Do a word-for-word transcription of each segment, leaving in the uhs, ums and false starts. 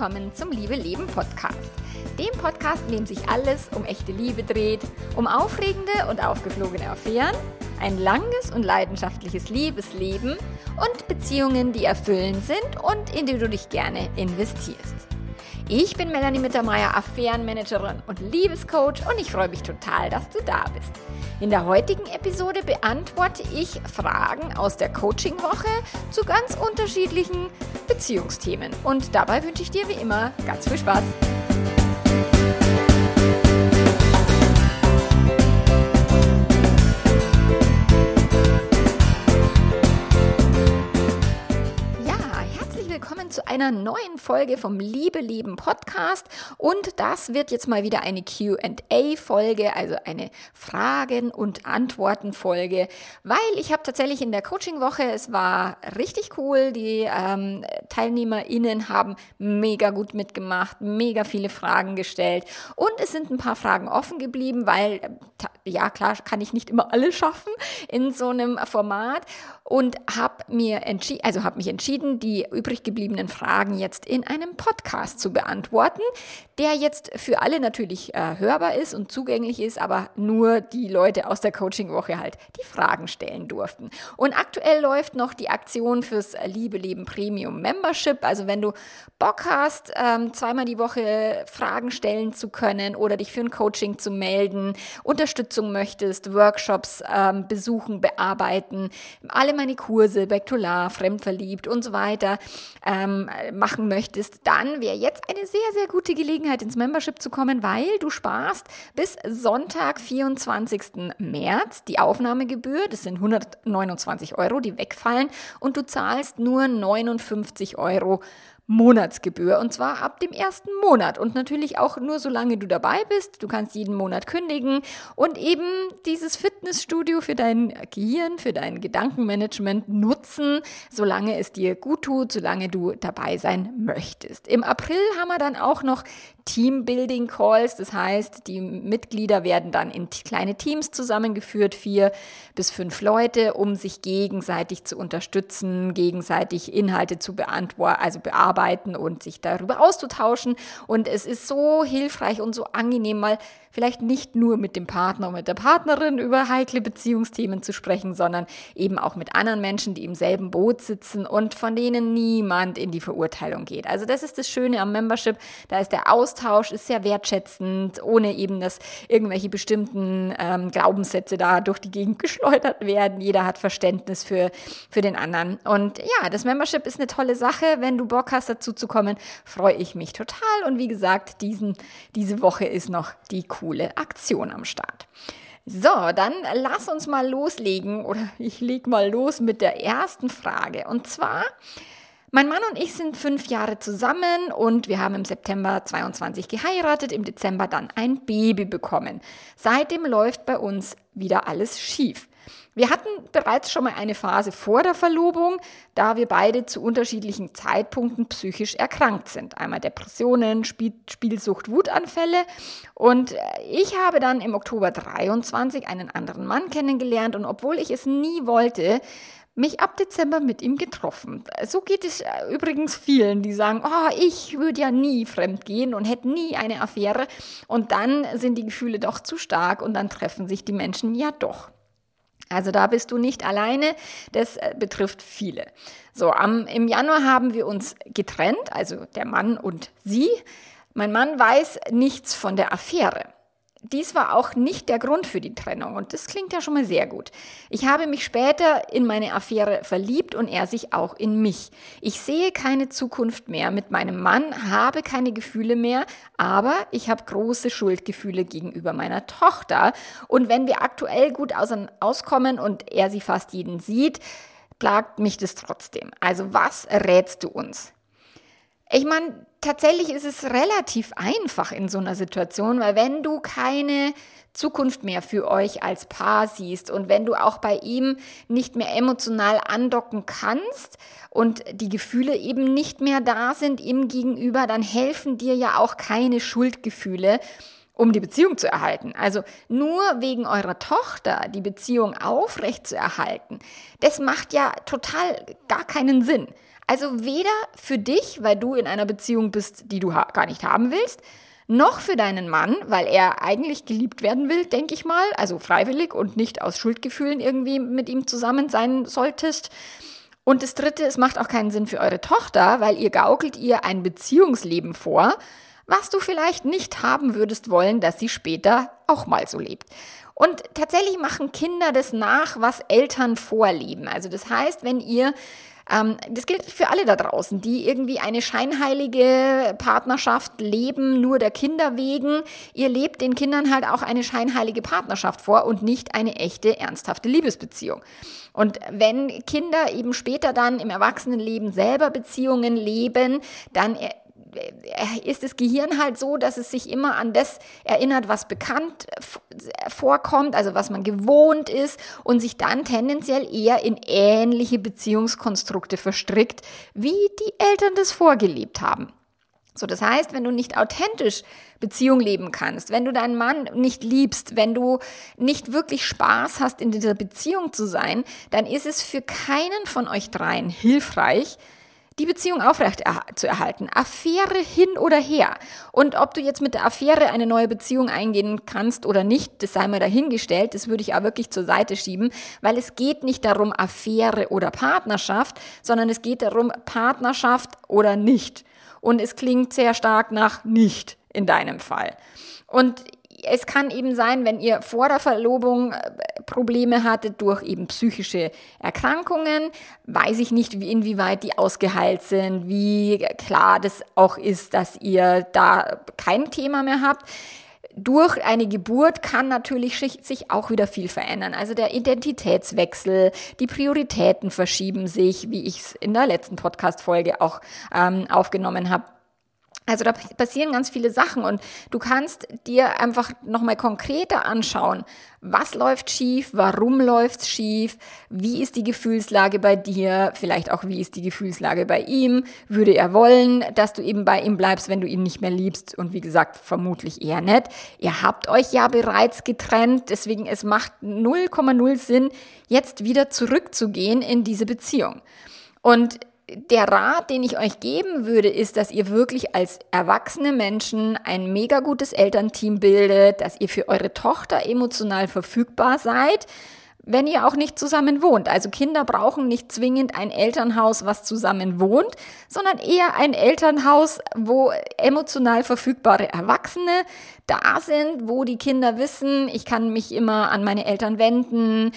willkommen zum Liebe Leben Podcast. Dem Podcast, in dem sich alles um echte Liebe dreht, um aufregende und aufgeflogene Affären, ein langes und leidenschaftliches Liebesleben und Beziehungen, die erfüllend sind und in die du dich gerne investierst. Ich bin Melanie Mittermeier, Affärenmanagerin und Liebescoach und ich freue mich total, dass du da bist. In der heutigen Episode beantworte ich Fragen aus der Coaching-Woche zu ganz unterschiedlichen Beziehungsthemen. Und dabei wünsche ich dir wie immer ganz viel Spaß. Willkommen zu einer neuen Folge vom Liebe Leben Podcast und das wird jetzt mal wieder eine Q and A-Folge, also eine Fragen- und Antworten-Folge, weil ich habe tatsächlich in der Coaching-Woche, es war richtig cool, die ähm, TeilnehmerInnen haben mega gut mitgemacht, mega viele Fragen gestellt und es sind ein paar Fragen offen geblieben, weil, ja klar, kann ich nicht immer alles schaffen in so einem Format und habe mir entschieden, also habe mich entschieden, die übrig gebliebenen Fragen jetzt in einem Podcast zu beantworten, der jetzt für alle natürlich äh, hörbar ist und zugänglich ist, aber nur die Leute aus der Coaching-Woche halt die Fragen stellen durften. Und aktuell läuft noch die Aktion fürs Liebe Leben Premium Membership, also wenn du Bock hast, ähm, zweimal die Woche Fragen stellen zu können oder dich für ein Coaching zu melden, Unterstützung möchtest, Workshops ähm, besuchen, bearbeiten, alle meine Kurse, Back to Love, Fremdverliebt und so weiter, ähm, machen möchtest, dann wäre jetzt eine sehr, sehr gute Gelegenheit, ins Membership zu kommen, weil du sparst bis Sonntag, vierundzwanzigsten März die Aufnahmegebühr, das sind hundertneunundzwanzig Euro, die wegfallen und du zahlst nur neunundfünfzig Euro Monatsgebühr und zwar ab dem ersten Monat und natürlich auch nur solange du dabei bist. Du kannst jeden Monat kündigen und eben dieses Fitnessstudio für dein Gehirn, für dein Gedankenmanagement nutzen, solange es dir gut tut, solange du dabei sein möchtest. Im April haben wir dann auch noch Teambuilding Calls, das heißt, die Mitglieder werden dann in kleine Teams zusammengeführt, vier bis fünf Leute, um sich gegenseitig zu unterstützen, gegenseitig Inhalte zu beantworten, also bearbeiten und sich darüber auszutauschen. Und es ist so hilfreich und so angenehm, mal vielleicht nicht nur mit dem Partner und mit der Partnerin über heikle Beziehungsthemen zu sprechen, sondern eben auch mit anderen Menschen, die im selben Boot sitzen und von denen niemand in die Verurteilung geht. Also das ist das Schöne am Membership, da ist der Austausch, ist sehr wertschätzend, ohne eben, dass irgendwelche bestimmten ähm, Glaubenssätze da durch die Gegend geschleudert werden. Jeder hat Verständnis für, für den anderen. Und ja, das Membership ist eine tolle Sache. Wenn du Bock hast, dazu zu kommen, freue ich mich total. Und wie gesagt, diesen, diese Woche ist noch die coole Aktion am Start. So, dann lass uns mal loslegen oder ich leg mal los mit der ersten Frage. Und zwar, mein Mann und ich sind fünf Jahre zusammen und wir haben im September zweiundzwanzig geheiratet, im Dezember dann ein Baby bekommen. Seitdem läuft bei uns wieder alles schief. Wir hatten bereits schon mal eine Phase vor der Verlobung, da wir beide zu unterschiedlichen Zeitpunkten psychisch erkrankt sind. Einmal Depressionen, Spiel, Spielsucht, Wutanfälle. Und ich habe dann im Oktober dreiundzwanzig einen anderen Mann kennengelernt und obwohl ich es nie wollte, mich ab Dezember mit ihm getroffen. So geht es übrigens vielen, die sagen, oh, ich würde ja nie fremd gehen und hätte nie eine Affäre. Und dann sind die Gefühle doch zu stark und dann treffen sich die Menschen ja doch. Also da bist du nicht alleine, das betrifft viele. So, am, im Januar haben wir uns getrennt, also der Mann und sie. Mein Mann weiß nichts von der Affäre. Dies war auch nicht der Grund für die Trennung und das klingt ja schon mal sehr gut. Ich habe mich später in meine Affäre verliebt und er sich auch in mich. Ich sehe keine Zukunft mehr mit meinem Mann, habe keine Gefühle mehr, aber ich habe große Schuldgefühle gegenüber meiner Tochter. Und wenn wir aktuell gut auskommen und er sie fast jeden sieht, plagt mich das trotzdem. Also was rätst du uns? Ich meine, tatsächlich ist es relativ einfach in so einer Situation, weil wenn du keine Zukunft mehr für euch als Paar siehst und wenn du auch bei ihm nicht mehr emotional andocken kannst und die Gefühle eben nicht mehr da sind ihm gegenüber, dann helfen dir ja auch keine Schuldgefühle. um die Beziehung zu erhalten. Also nur wegen eurer Tochter die Beziehung aufrecht zu erhalten, das macht ja total gar keinen Sinn. Also weder für dich, weil du in einer Beziehung bist, die du ha- gar nicht haben willst, noch für deinen Mann, weil er eigentlich geliebt werden will, denke ich mal, also freiwillig und nicht aus Schuldgefühlen irgendwie mit ihm zusammen sein solltest. Und das Dritte, es macht auch keinen Sinn für eure Tochter, weil ihr gaukelt ihr ein Beziehungsleben vor, was du vielleicht nicht haben würdest wollen, dass sie später auch mal so lebt. Und tatsächlich machen Kinder das nach, was Eltern vorleben. Also das heißt, wenn ihr, ähm, das gilt für alle da draußen, die irgendwie eine scheinheilige Partnerschaft leben, nur der Kinder wegen, ihr lebt den Kindern halt auch eine scheinheilige Partnerschaft vor und nicht eine echte, ernsthafte Liebesbeziehung. Und wenn Kinder eben später dann im Erwachsenenleben selber Beziehungen leben, dann ist das Gehirn halt so, dass es sich immer an das erinnert, was bekannt vorkommt, also was man gewohnt ist und sich dann tendenziell eher in ähnliche Beziehungskonstrukte verstrickt, wie die Eltern das vorgelebt haben. So, das heißt, wenn du nicht authentisch Beziehung leben kannst, wenn du deinen Mann nicht liebst, wenn du nicht wirklich Spaß hast, in dieser Beziehung zu sein, dann ist es für keinen von euch dreien hilfreich, die Beziehung aufrecht zu erhalten. Affäre hin oder her. Und ob du jetzt mit der Affäre eine neue Beziehung eingehen kannst oder nicht, das sei mal dahingestellt, das würde ich auch wirklich zur Seite schieben, weil es geht nicht darum, Affäre oder Partnerschaft, sondern es geht darum, Partnerschaft oder nicht. Und es klingt sehr stark nach nicht in deinem Fall. Und es kann eben sein, wenn ihr vor der Verlobung Probleme hattet durch eben psychische Erkrankungen, weiß ich nicht, inwieweit die ausgeheilt sind, wie klar das auch ist, dass ihr da kein Thema mehr habt. Durch eine Geburt kann natürlich sich auch wieder viel verändern. Also der Identitätswechsel, die Prioritäten verschieben sich, wie ich es in der letzten Podcast-Folge auch ähm, aufgenommen habe. Also da passieren ganz viele Sachen und du kannst dir einfach nochmal konkreter anschauen, was läuft schief, warum läuft's schief, wie ist die Gefühlslage bei dir, vielleicht auch wie ist die Gefühlslage bei ihm, würde er wollen, dass du eben bei ihm bleibst, wenn du ihn nicht mehr liebst und wie gesagt, vermutlich eher nicht. Ihr habt euch ja bereits getrennt, deswegen es macht null Komma null Sinn, jetzt wieder zurückzugehen in diese Beziehung. Und der Rat, den ich euch geben würde, ist, dass ihr wirklich als erwachsene Menschen ein mega gutes Elternteam bildet, dass ihr für eure Tochter emotional verfügbar seid, wenn ihr auch nicht zusammen wohnt. Also Kinder brauchen nicht zwingend ein Elternhaus, was zusammen wohnt, sondern eher ein Elternhaus, wo emotional verfügbare Erwachsene da sind, wo die Kinder wissen, ich kann mich immer an meine Eltern wenden.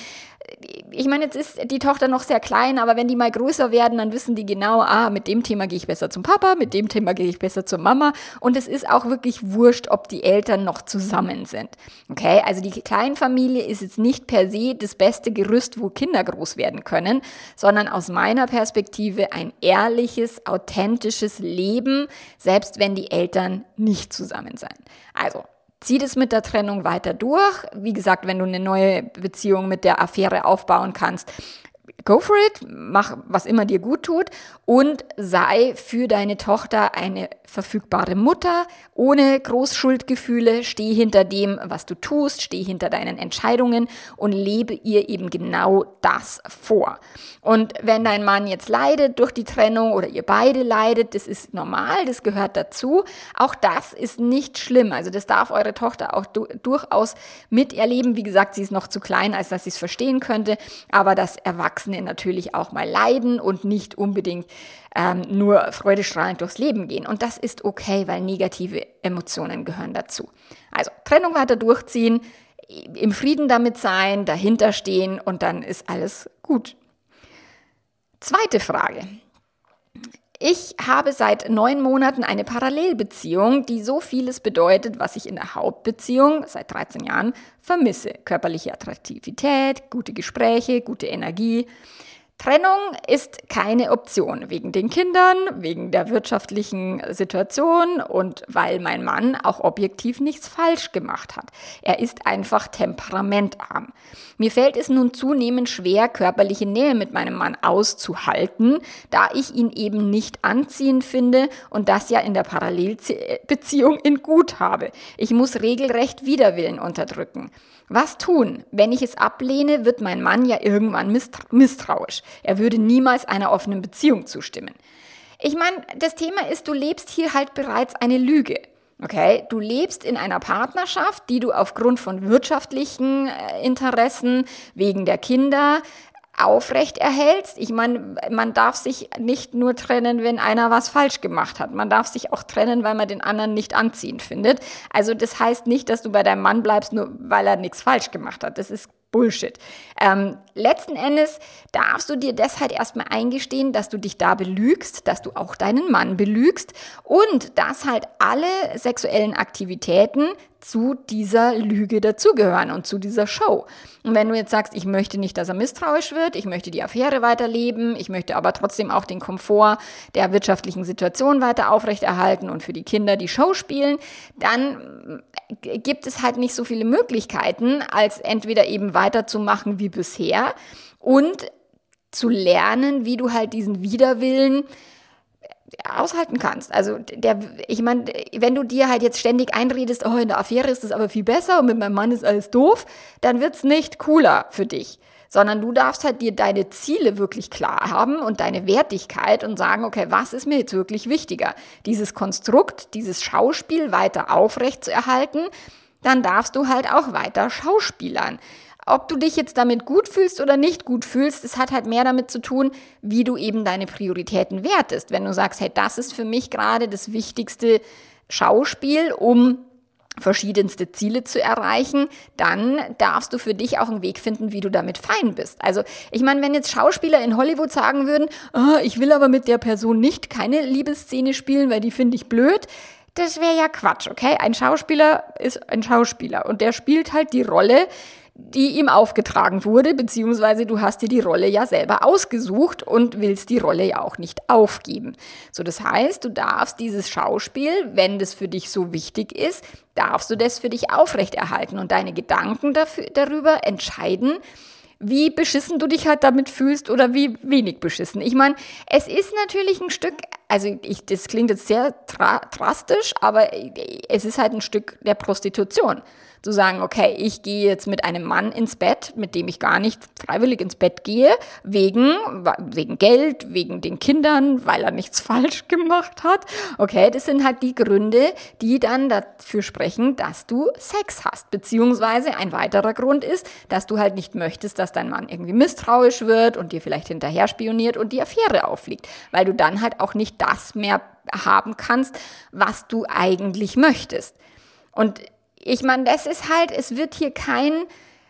Ich meine, jetzt ist die Tochter noch sehr klein, aber wenn die mal größer werden, dann wissen die genau, ah, mit dem Thema gehe ich besser zum Papa, mit dem Thema gehe ich besser zur Mama. Und es ist auch wirklich wurscht, ob die Eltern noch zusammen sind. Okay, also die Kleinfamilie ist jetzt nicht per se das beste Gerüst, wo Kinder groß werden können, sondern aus meiner Perspektive ein ehrliches, authentisches Leben, selbst wenn die Eltern nicht zusammen sind. Also, zieh das mit der Trennung weiter durch. Wie gesagt, wenn du eine neue Beziehung mit der Affäre aufbauen kannst, go for it, mach was immer dir gut tut und sei für deine Tochter eine verfügbare Mutter, ohne Großschuldgefühle, steh hinter dem, was du tust, steh hinter deinen Entscheidungen und lebe ihr eben genau das vor. Und wenn dein Mann jetzt leidet durch die Trennung oder ihr beide leidet, das ist normal, das gehört dazu. Auch das ist nicht schlimm. Also das darf eure Tochter auch du- durchaus miterleben. Wie gesagt, sie ist noch zu klein, als dass sie es verstehen könnte, aber dass Erwachsene natürlich auch mal leiden und nicht unbedingt ähm, nur freudestrahlend durchs Leben gehen. Und das ist okay, weil negative Emotionen gehören dazu. Also Trennung weiter durchziehen, im Frieden damit sein, dahinter stehen und dann ist alles gut. Zweite Frage. Ich habe seit neun Monaten eine Parallelbeziehung, die so vieles bedeutet, was ich in der Hauptbeziehung seit dreizehn Jahren vermisse. Körperliche Attraktivität, gute Gespräche, gute Energie. Trennung ist keine Option, wegen den Kindern, wegen der wirtschaftlichen Situation und weil mein Mann auch objektiv nichts falsch gemacht hat. Er ist einfach temperamentarm. Mir fällt es nun zunehmend schwer, körperliche Nähe mit meinem Mann auszuhalten, da ich ihn eben nicht anziehend finde und das ja in der Parallelbeziehung in gut habe. Ich muss regelrecht Widerwillen unterdrücken. Was tun? Wenn ich es ablehne, wird mein Mann ja irgendwann misstrauisch. Er würde niemals einer offenen Beziehung zustimmen. Ich meine, das Thema ist, du lebst hier halt bereits eine Lüge. Okay, du lebst in einer Partnerschaft, die du aufgrund von wirtschaftlichen äh, Interessen, wegen der Kinder aufrecht erhältst. Ich meine, man darf sich nicht nur trennen, wenn einer was falsch gemacht hat. Man darf sich auch trennen, weil man den anderen nicht anziehend findet. Also das heißt nicht, dass du bei deinem Mann bleibst, nur weil er nichts falsch gemacht hat. Das ist Bullshit. Ähm, letzten Endes darfst du dir deshalb erstmal eingestehen, dass du dich da belügst, dass du auch deinen Mann belügst und dass halt alle sexuellen Aktivitäten zu dieser Lüge dazugehören und zu dieser Show. Und wenn du jetzt sagst, ich möchte nicht, dass er misstrauisch wird, ich möchte die Affäre weiterleben, ich möchte aber trotzdem auch den Komfort der wirtschaftlichen Situation weiter aufrechterhalten und für die Kinder die Show spielen, dann gibt es halt nicht so viele Möglichkeiten, als entweder eben weiterzumachen wie bisher und zu lernen, wie du halt diesen Widerwillen aushalten kannst. Also der, ich meine, wenn du dir halt jetzt ständig einredest, oh, in der Affäre ist es aber viel besser und mit meinem Mann ist alles doof, dann wird's nicht cooler für dich. Sondern du darfst halt dir deine Ziele wirklich klar haben und deine Wertigkeit und sagen, okay, was ist mir jetzt wirklich wichtiger? Dieses Konstrukt, dieses Schauspiel weiter aufrecht zu erhalten, dann darfst du halt auch weiter schauspielern. Ob du dich jetzt damit gut fühlst oder nicht gut fühlst, das hat halt mehr damit zu tun, wie du eben deine Prioritäten wertest. Wenn du sagst, hey, das ist für mich gerade das wichtigste Schauspiel, um verschiedenste Ziele zu erreichen, dann darfst du für dich auch einen Weg finden, wie du damit fein bist. Also ich meine, wenn jetzt Schauspieler in Hollywood sagen würden, oh, ich will aber mit der Person nicht keine Liebesszene spielen, weil die finde ich blöd, das wäre ja Quatsch, okay? Ein Schauspieler ist ein Schauspieler und der spielt halt die Rolle, die ihm aufgetragen wurde, beziehungsweise du hast dir die Rolle ja selber ausgesucht und willst die Rolle ja auch nicht aufgeben. So, das heißt, du darfst dieses Schauspiel, wenn das für dich so wichtig ist, darfst du das für dich aufrechterhalten und deine Gedanken dafür, darüber entscheiden, wie beschissen du dich halt damit fühlst oder wie wenig beschissen. Ich meine, es ist natürlich ein Stück, also ich, das klingt jetzt sehr dra- drastisch, aber es ist halt ein Stück der Prostitution. Zu sagen, okay, ich gehe jetzt mit einem Mann ins Bett, mit dem ich gar nicht freiwillig ins Bett gehe, wegen, wegen Geld, wegen den Kindern, weil er nichts falsch gemacht hat. Okay, das sind halt die Gründe, die dann dafür sprechen, dass du Sex hast. Beziehungsweise ein weiterer Grund ist, dass du halt nicht möchtest, dass dein Mann irgendwie misstrauisch wird und dir vielleicht hinterher spioniert und die Affäre auffliegt. Weil du dann halt auch nicht das mehr haben kannst, was du eigentlich möchtest. Und ich meine, das ist halt, es wird hier kein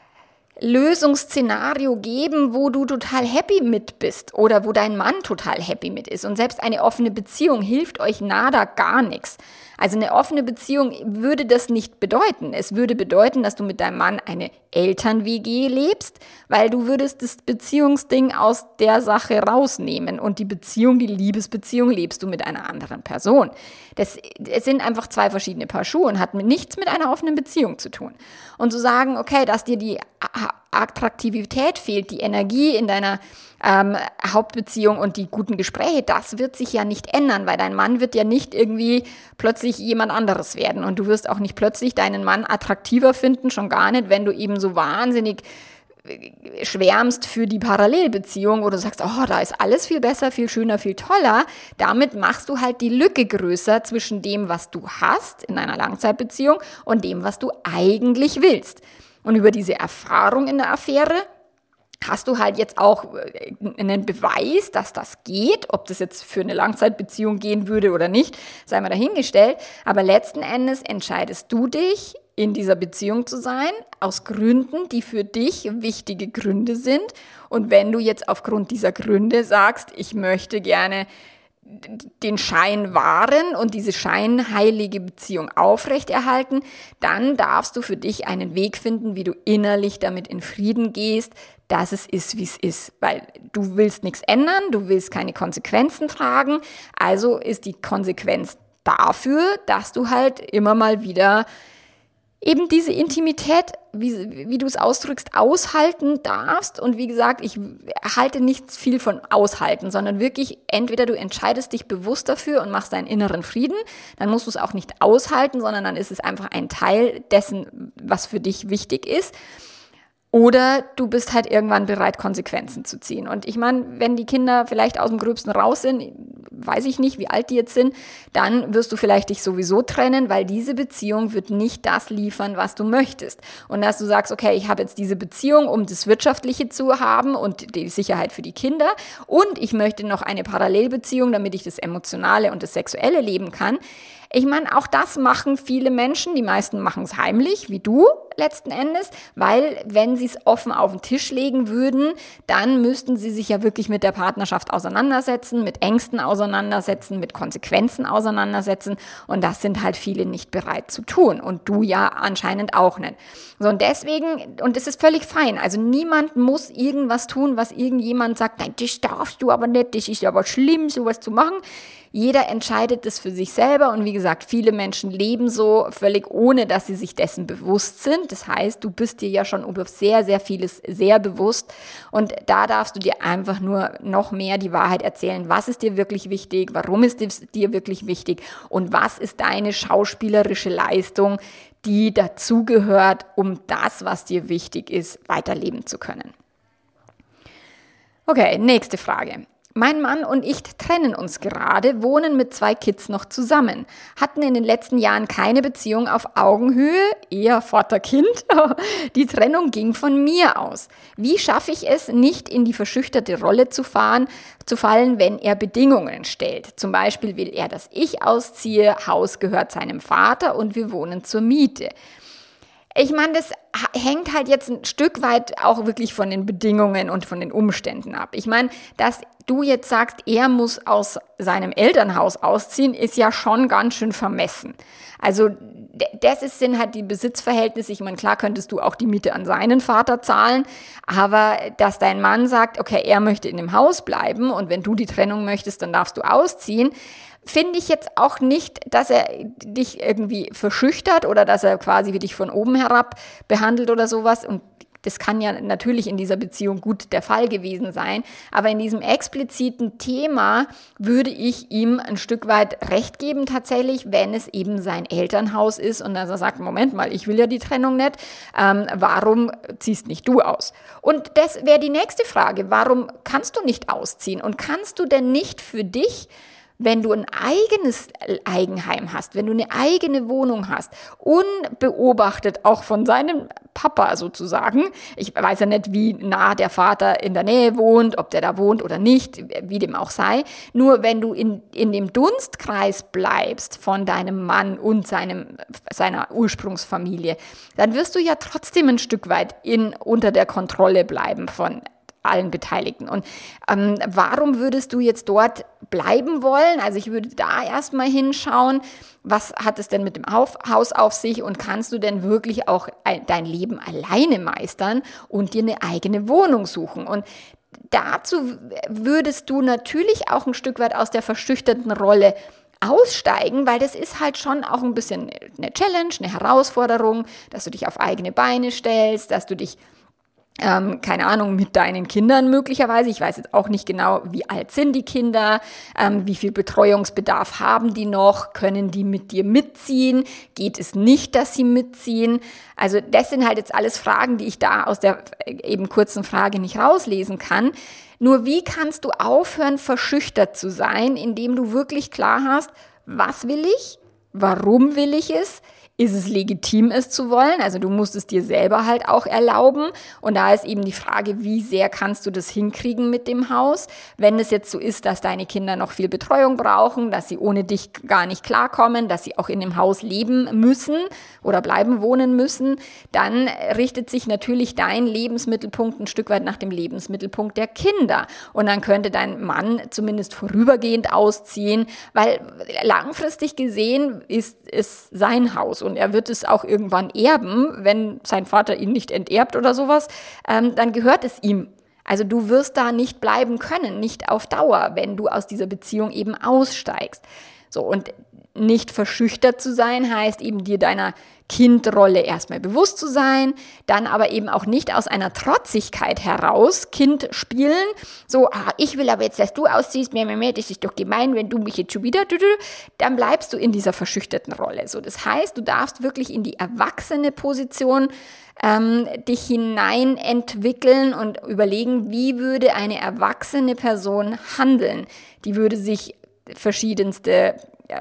Lösungsszenario geben, wo du total happy mit bist oder wo dein Mann total happy mit ist. Und selbst eine offene Beziehung hilft euch nada gar nichts. Also eine offene Beziehung würde das nicht bedeuten. Es würde bedeuten, dass du mit deinem Mann eine Eltern-W G lebst, weil du würdest das Beziehungsding aus der Sache rausnehmen und die Beziehung, die Liebesbeziehung lebst du mit einer anderen Person. Das, es sind einfach zwei verschiedene Paar Schuhe und hat mit nichts mit einer offenen Beziehung zu tun. Und zu sagen, okay, dass dir die Attraktivität fehlt, die Energie in deiner ähm, Hauptbeziehung und die guten Gespräche, das wird sich ja nicht ändern, weil dein Mann wird ja nicht irgendwie plötzlich jemand anderes werden und du wirst auch nicht plötzlich deinen Mann attraktiver finden, schon gar nicht, wenn du eben so wahnsinnig schwärmst für die Parallelbeziehung oder du sagst, oh, da ist alles viel besser, viel schöner, viel toller. Damit machst du halt die Lücke größer zwischen dem, was du hast in einer Langzeitbeziehung und dem, was du eigentlich willst. Und über diese Erfahrung in der Affäre hast du halt jetzt auch einen Beweis, dass das geht. Ob das jetzt für eine Langzeitbeziehung gehen würde oder nicht, sei mal dahingestellt. Aber letzten Endes entscheidest du dich, in dieser Beziehung zu sein, aus Gründen, die für dich wichtige Gründe sind. Und wenn du jetzt aufgrund dieser Gründe sagst, ich möchte gerne den Schein wahren und diese scheinheilige Beziehung aufrechterhalten, dann darfst du für dich einen Weg finden, wie du innerlich damit in Frieden gehst, dass es ist, wie es ist. Weil du willst nichts ändern, du willst keine Konsequenzen tragen, also ist die Konsequenz dafür, dass du halt immer mal wieder eben diese Intimität, wie, wie du es ausdrückst, aushalten darfst. Und wie gesagt, ich halte nicht viel von aushalten, sondern wirklich, entweder du entscheidest dich bewusst dafür und machst deinen inneren Frieden, dann musst du es auch nicht aushalten, sondern dann ist es einfach ein Teil dessen, was für dich wichtig ist. Oder du bist halt irgendwann bereit, Konsequenzen zu ziehen. Und ich meine, wenn die Kinder vielleicht aus dem Gröbsten raus sind, weiß ich nicht, wie alt die jetzt sind, dann wirst du vielleicht dich sowieso trennen, weil diese Beziehung wird nicht das liefern, was du möchtest. Und dass du sagst, okay, ich habe jetzt diese Beziehung, um das Wirtschaftliche zu haben und die Sicherheit für die Kinder und ich möchte noch eine Parallelbeziehung, damit ich das Emotionale und das Sexuelle leben kann. Ich meine, auch das machen viele Menschen, die meisten machen es heimlich, wie du letzten Endes, weil wenn sie es offen auf den Tisch legen würden, dann müssten sie sich ja wirklich mit der Partnerschaft auseinandersetzen, mit Ängsten auseinandersetzen, mit Konsequenzen auseinandersetzen und das sind halt viele nicht bereit zu tun und du ja anscheinend auch nicht. So und deswegen, und es ist völlig fein, also niemand muss irgendwas tun, was irgendjemand sagt, nein, das darfst du aber nicht, das ist aber schlimm, sowas zu machen. Jeder entscheidet das für sich selber und wie gesagt, viele Menschen leben so völlig ohne, dass sie sich dessen bewusst sind. Das heißt, du bist dir ja schon über sehr, sehr vieles sehr bewusst und da darfst du dir einfach nur noch mehr die Wahrheit erzählen. Was ist dir wirklich wichtig? Warum ist es dir wirklich wichtig? Und was ist deine schauspielerische Leistung, die dazugehört, um das, was dir wichtig ist, weiterleben zu können? Okay, nächste Frage. Mein Mann und ich trennen uns gerade, wohnen mit zwei Kids noch zusammen, hatten in den letzten Jahren keine Beziehung auf Augenhöhe, eher Vater-Kind. Die Trennung ging von mir aus. Wie schaffe ich es, nicht in die verschüchterte Rolle zu fahren, zu fallen, wenn er Bedingungen stellt? Zum Beispiel will er, dass ich ausziehe, Haus gehört seinem Vater und wir wohnen zur Miete. Ich meine, das hängt halt jetzt ein Stück weit auch wirklich von den Bedingungen und von den Umständen ab. Ich meine, dass du jetzt sagst, er muss aus seinem Elternhaus ausziehen, ist ja schon ganz schön vermessen. Also das ist, sind halt die Besitzverhältnisse. Ich meine, klar könntest du auch die Miete an seinen Vater zahlen, aber dass dein Mann sagt, okay, er möchte in dem Haus bleiben und wenn du die Trennung möchtest, dann darfst du ausziehen, finde ich jetzt auch nicht, dass er dich irgendwie verschüchtert oder dass er quasi wie dich von oben herab behandelt oder sowas. Und das kann ja natürlich in dieser Beziehung gut der Fall gewesen sein. Aber in diesem expliziten Thema würde ich ihm ein Stück weit recht geben tatsächlich, wenn es eben sein Elternhaus ist und dass er sagt, Moment mal, ich will ja die Trennung nicht, ähm, warum ziehst nicht du aus? Und das wäre die nächste Frage, warum kannst du nicht ausziehen? Und kannst du denn nicht für dich, wenn du ein eigenes Eigenheim hast, wenn du eine eigene Wohnung hast, unbeobachtet auch von seinem Papa sozusagen, ich weiß ja nicht, wie nah der Vater in der Nähe wohnt, ob der da wohnt oder nicht, wie dem auch sei, nur wenn du in, in dem Dunstkreis bleibst von deinem Mann und seinem, seiner Ursprungsfamilie, dann wirst du ja trotzdem ein Stück weit in, unter der Kontrolle bleiben von allen Beteiligten. Und ähm, warum würdest du jetzt dort bleiben wollen? Also ich würde da erstmal hinschauen, was hat es denn mit dem Auf- Haus auf sich und kannst du denn wirklich auch ein, dein Leben alleine meistern und dir eine eigene Wohnung suchen? Und dazu würdest du natürlich auch ein Stück weit aus der verschüchterten Rolle aussteigen, weil das ist halt schon auch ein bisschen eine Challenge, eine Herausforderung, dass du dich auf eigene Beine stellst, dass du dich Ähm, keine Ahnung, mit deinen Kindern möglicherweise. Ich weiß jetzt auch nicht genau, wie alt sind die Kinder, ähm, wie viel Betreuungsbedarf haben die noch, können die mit dir mitziehen, geht es nicht, dass sie mitziehen? Also das sind halt jetzt alles Fragen, die ich da aus der eben kurzen Frage nicht rauslesen kann. Nur wie kannst du aufhören, verschüchtert zu sein, indem du wirklich klar hast, was will ich, warum will ich es, ist es legitim, es zu wollen? Also du musst es dir selber halt auch erlauben. Und da ist eben die Frage, wie sehr kannst du das hinkriegen mit dem Haus? Wenn es jetzt so ist, dass deine Kinder noch viel Betreuung brauchen, dass sie ohne dich gar nicht klarkommen, dass sie auch in dem Haus leben müssen oder bleiben wohnen müssen, dann richtet sich natürlich dein Lebensmittelpunkt ein Stück weit nach dem Lebensmittelpunkt der Kinder. Und dann könnte dein Mann zumindest vorübergehend ausziehen, weil langfristig gesehen ist es sein Haus. Und er wird es auch irgendwann erben, wenn sein Vater ihn nicht enterbt oder sowas, ähm, dann gehört es ihm. Also du wirst da nicht bleiben können, nicht auf Dauer, wenn du aus dieser Beziehung eben aussteigst. So, und nicht verschüchtert zu sein, heißt eben dir deiner Kindrolle erstmal bewusst zu sein, dann aber eben auch nicht aus einer Trotzigkeit heraus Kind spielen, so, ah, ich will aber jetzt, dass du ausziehst, mehr, mehr, mehr, das ist doch gemein, wenn du mich jetzt schon wieder, dann bleibst du in dieser verschüchterten Rolle. So, das heißt, du darfst wirklich in die erwachsene Position ähm, dich hinein entwickeln und überlegen, wie würde eine erwachsene Person handeln. Die würde sich verschiedenste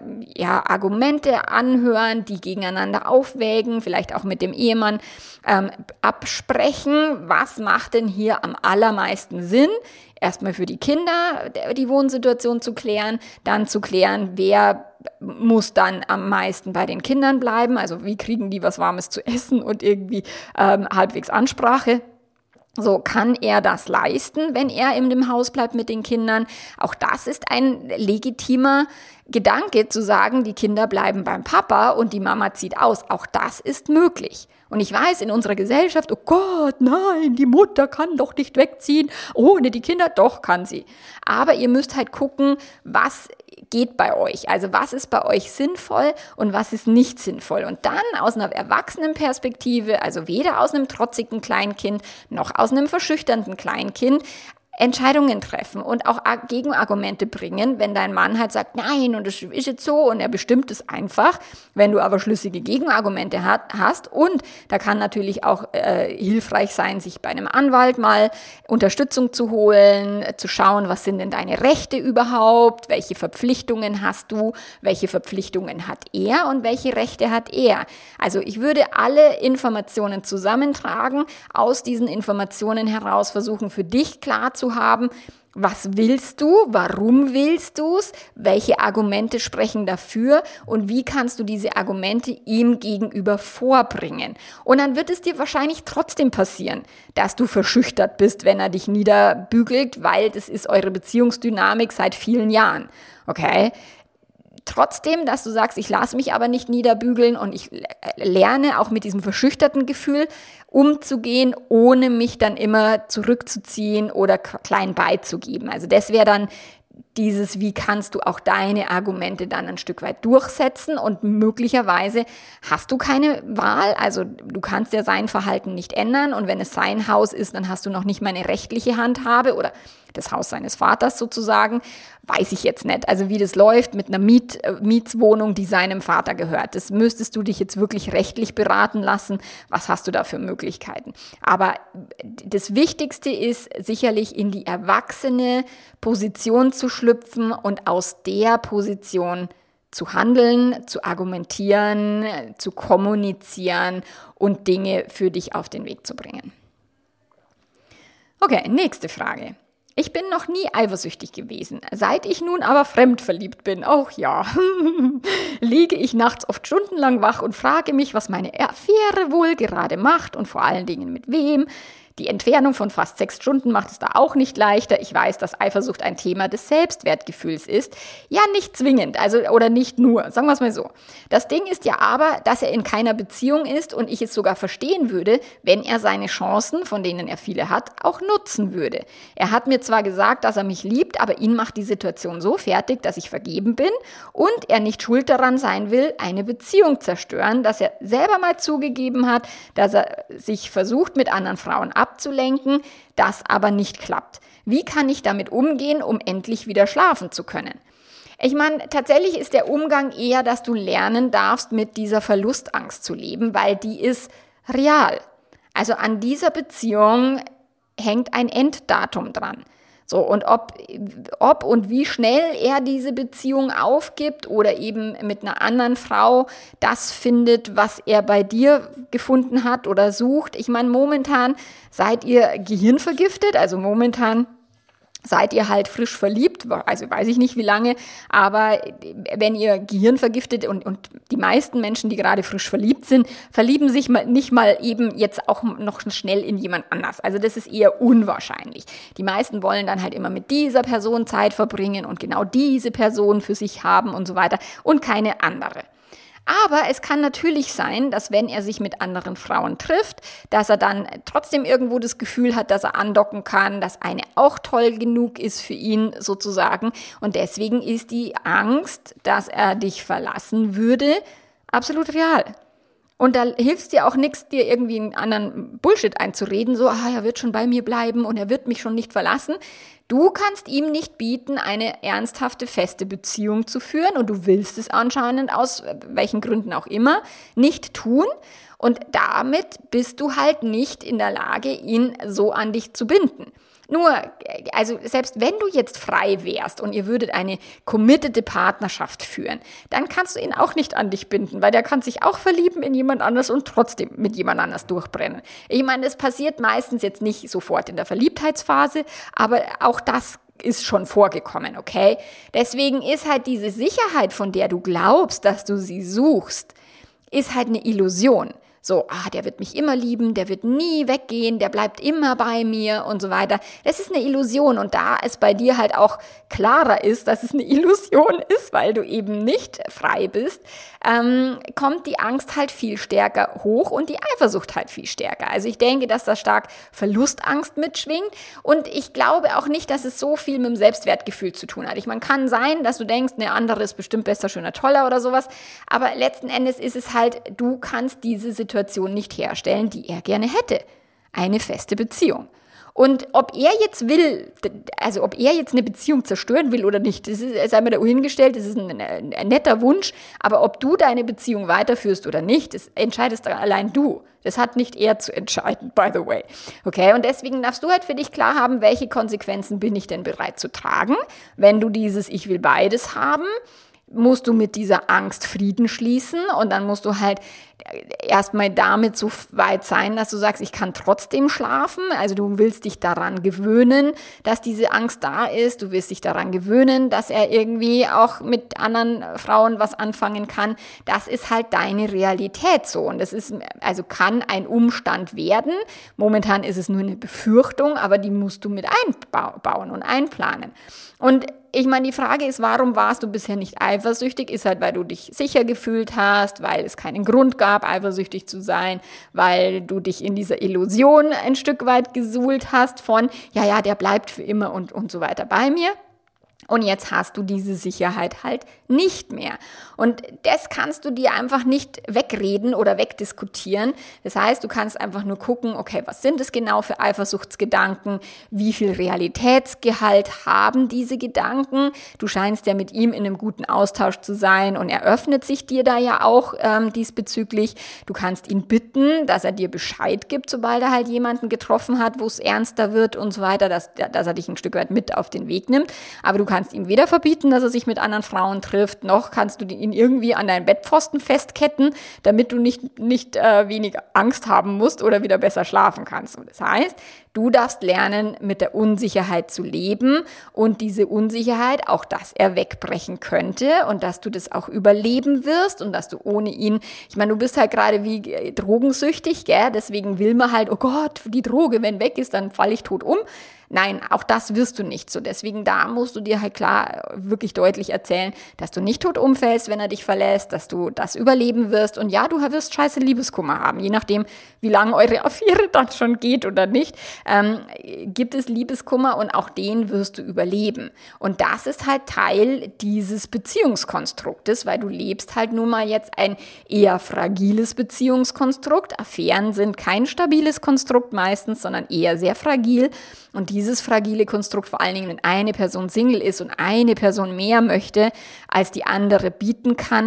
ja, Argumente anhören, die gegeneinander aufwägen, vielleicht auch mit dem Ehemann ähm, absprechen, was macht denn hier am allermeisten Sinn? Erstmal für die Kinder die Wohnsituation zu klären, dann zu klären, wer muss dann am meisten bei den Kindern bleiben, also wie kriegen die was Warmes zu essen und irgendwie ähm, halbwegs Ansprache. So, kann er das leisten, wenn er in dem Haus bleibt mit den Kindern? Auch das ist ein legitimer Gedanke, zu sagen, die Kinder bleiben beim Papa und die Mama zieht aus. Auch das ist möglich. Und ich weiß, in unserer Gesellschaft, oh Gott, nein, die Mutter kann doch nicht wegziehen, ohne die Kinder, doch kann sie. Aber ihr müsst halt gucken, was geht bei euch. Also was ist bei euch sinnvoll und was ist nicht sinnvoll. Und dann aus einer Erwachsenenperspektive, also weder aus einem trotzigen Kleinkind noch aus einem verschüchternden Kleinkind, Entscheidungen treffen und auch Gegenargumente bringen, wenn dein Mann halt sagt, nein, und das ist jetzt so und er bestimmt es einfach, wenn du aber schlüssige Gegenargumente hat, hast. Und da kann natürlich auch äh, hilfreich sein, sich bei einem Anwalt mal Unterstützung zu holen, zu schauen, was sind denn deine Rechte überhaupt, welche Verpflichtungen hast du, welche Verpflichtungen hat er und welche Rechte hat er. Also ich würde alle Informationen zusammentragen, aus diesen Informationen heraus versuchen, für dich klar zu haben, was willst du, warum willst du es, welche Argumente sprechen dafür und wie kannst du diese Argumente ihm gegenüber vorbringen. Und dann wird es dir wahrscheinlich trotzdem passieren, dass du verschüchtert bist, wenn er dich niederbügelt, weil das ist eure Beziehungsdynamik seit vielen Jahren. Okay? Trotzdem, dass du sagst, ich lasse mich aber nicht niederbügeln und ich lerne auch mit diesem verschüchterten Gefühl umzugehen, ohne mich dann immer zurückzuziehen oder klein beizugeben. Also das wäre dann dieses, wie kannst du auch deine Argumente dann ein Stück weit durchsetzen und möglicherweise hast du keine Wahl, also du kannst ja sein Verhalten nicht ändern und wenn es sein Haus ist, dann hast du noch nicht mal eine rechtliche Handhabe oder das Haus seines Vaters sozusagen, weiß ich jetzt nicht. Also wie das läuft mit einer Miet, äh, Mietswohnung, die seinem Vater gehört. Das müsstest du dich jetzt wirklich rechtlich beraten lassen. Was hast du da für Möglichkeiten? Aber das Wichtigste ist sicherlich in die erwachsene Position zu schlüpfen und aus der Position zu handeln, zu argumentieren, zu kommunizieren und Dinge für dich auf den Weg zu bringen. Okay, nächste Frage. Ich bin noch nie eifersüchtig gewesen. Seit ich nun aber fremdverliebt bin, auch ja, liege ich nachts oft stundenlang wach und frage mich, was meine Affäre wohl gerade macht und vor allen Dingen mit wem. Die Entfernung von fast sechs Stunden macht es da auch nicht leichter. Ich weiß, dass Eifersucht ein Thema des Selbstwertgefühls ist. Ja, nicht zwingend, also oder nicht nur, sagen wir es mal so. Das Ding ist ja aber, dass er in keiner Beziehung ist und ich es sogar verstehen würde, wenn er seine Chancen, von denen er viele hat, auch nutzen würde. Er hat mir zwar gesagt, dass er mich liebt, aber ihn macht die Situation so fertig, dass ich vergeben bin und er nicht schuld daran sein will, eine Beziehung zerstören, dass er selber mal zugegeben hat, dass er sich versucht, mit anderen Frauen abzulenken, abzulenken, das aber nicht klappt. Wie kann ich damit umgehen, um endlich wieder schlafen zu können? Ich meine, tatsächlich ist der Umgang eher, dass du lernen darfst, mit dieser Verlustangst zu leben, weil die ist real. Also an dieser Beziehung hängt ein Enddatum dran. So, und ob, ob und wie schnell er diese Beziehung aufgibt oder eben mit einer anderen Frau das findet, was er bei dir gefunden hat oder sucht. Ich meine, momentan seid ihr gehirnvergiftet, also momentan seid ihr halt frisch verliebt, also weiß ich nicht wie lange, aber wenn ihr Gehirn vergiftet und, und die meisten Menschen, die gerade frisch verliebt sind, verlieben sich mal, nicht mal eben jetzt auch noch schnell in jemand anders. Also das ist eher unwahrscheinlich. Die meisten wollen dann halt immer mit dieser Person Zeit verbringen und genau diese Person für sich haben und so weiter und keine andere. Aber es kann natürlich sein, dass wenn er sich mit anderen Frauen trifft, dass er dann trotzdem irgendwo das Gefühl hat, dass er andocken kann, dass eine auch toll genug ist für ihn sozusagen. Und deswegen ist die Angst, dass er dich verlassen würde, absolut real. Und da hilft es dir auch nichts, dir irgendwie einen anderen Bullshit einzureden, so, ah, er wird schon bei mir bleiben und er wird mich schon nicht verlassen. Du kannst ihm nicht bieten, eine ernsthafte, feste Beziehung zu führen und du willst es anscheinend aus welchen Gründen auch immer nicht tun. Und damit bist du halt nicht in der Lage, ihn so an dich zu binden. Nur, also selbst wenn du jetzt frei wärst und ihr würdet eine committede Partnerschaft führen, dann kannst du ihn auch nicht an dich binden, weil der kann sich auch verlieben in jemand anderes und trotzdem mit jemand anders durchbrennen. Ich meine, das passiert meistens jetzt nicht sofort in der Verliebtheitsphase, aber auch das ist schon vorgekommen, okay? Deswegen ist halt diese Sicherheit, von der du glaubst, dass du sie suchst, ist halt eine Illusion. So, ah, der wird mich immer lieben, der wird nie weggehen, der bleibt immer bei mir und so weiter. Das ist eine Illusion und da es bei dir halt auch klarer ist, dass es eine Illusion ist, weil du eben nicht frei bist, ähm, kommt die Angst halt viel stärker hoch und die Eifersucht halt viel stärker. Also ich denke, dass da stark Verlustangst mitschwingt und ich glaube auch nicht, dass es so viel mit dem Selbstwertgefühl zu tun hat. Ich meine, kann sein, dass du denkst, eine andere ist bestimmt besser, schöner, toller oder sowas, aber letzten Endes ist es halt, du kannst diese Situation Situation nicht herstellen, die er gerne hätte. Eine feste Beziehung. Und ob er jetzt will, also ob er jetzt eine Beziehung zerstören will oder nicht, das ist, sei mir da hingestellt, das ist ein, ein, ein netter Wunsch, aber ob du deine Beziehung weiterführst oder nicht, das entscheidest allein du. Das hat nicht er zu entscheiden, by the way. Okay, und deswegen darfst du halt für dich klar haben, welche Konsequenzen bin ich denn bereit zu tragen, wenn du dieses Ich will beides haben, musst du mit dieser Angst Frieden schließen und dann musst du halt erstmal damit so weit sein, dass du sagst, ich kann trotzdem schlafen. Also du willst dich daran gewöhnen, dass diese Angst da ist. Du willst dich daran gewöhnen, dass er irgendwie auch mit anderen Frauen was anfangen kann. Das ist halt deine Realität so. Und das ist, also kann ein Umstand werden. Momentan ist es nur eine Befürchtung, aber die musst du mit einbauen und einplanen. Und ich meine, die Frage ist, warum warst du bisher nicht eifersüchtig? Ist halt, weil du dich sicher gefühlt hast, weil es keinen Grund gab, eifersüchtig zu sein, weil du dich in dieser Illusion ein Stück weit gesuhlt hast von, ja, ja, der bleibt für immer und, und so weiter bei mir. Und jetzt hast du diese Sicherheit halt nicht mehr. Und das kannst du dir einfach nicht wegreden oder wegdiskutieren. Das heißt, du kannst einfach nur gucken, okay, was sind es genau für Eifersuchtsgedanken? Wie viel Realitätsgehalt haben diese Gedanken? Du scheinst ja mit ihm in einem guten Austausch zu sein und er öffnet sich dir da ja auch ähm, diesbezüglich. Du kannst ihn bitten, dass er dir Bescheid gibt, sobald er halt jemanden getroffen hat, wo es ernster wird und so weiter, dass, dass er dich ein Stück weit mit auf den Weg nimmt. Aber du kannst ihm weder verbieten, dass er sich mit anderen Frauen trifft, noch kannst du ihn irgendwie an deinen Bettpfosten festketten, damit du nicht, nicht äh, weniger Angst haben musst oder wieder besser schlafen kannst. Und das heißt, du darfst lernen, mit der Unsicherheit zu leben und diese Unsicherheit, auch dass er wegbrechen könnte und dass du das auch überleben wirst und dass du ohne ihn, ich meine, du bist halt gerade wie drogensüchtig, gell? Deswegen will man halt, oh Gott, die Droge, wenn weg ist, dann falle ich tot um. Nein, auch das wirst du nicht so. Deswegen da musst du dir halt klar wirklich deutlich erzählen, dass du nicht tot umfällst, wenn er dich verlässt, dass du das überleben wirst. Und ja, du wirst scheiße Liebeskummer haben, je nachdem, wie lange eure Affäre dann schon geht oder nicht. Ähm, gibt es Liebeskummer und auch den wirst du überleben. Und das ist halt Teil dieses Beziehungskonstruktes, weil du lebst halt nun mal jetzt ein eher fragiles Beziehungskonstrukt. Affären sind kein stabiles Konstrukt meistens, sondern eher sehr fragil. Und dieses fragile Konstrukt, vor allen Dingen, wenn eine Person Single ist und eine Person mehr möchte, als die andere bieten kann,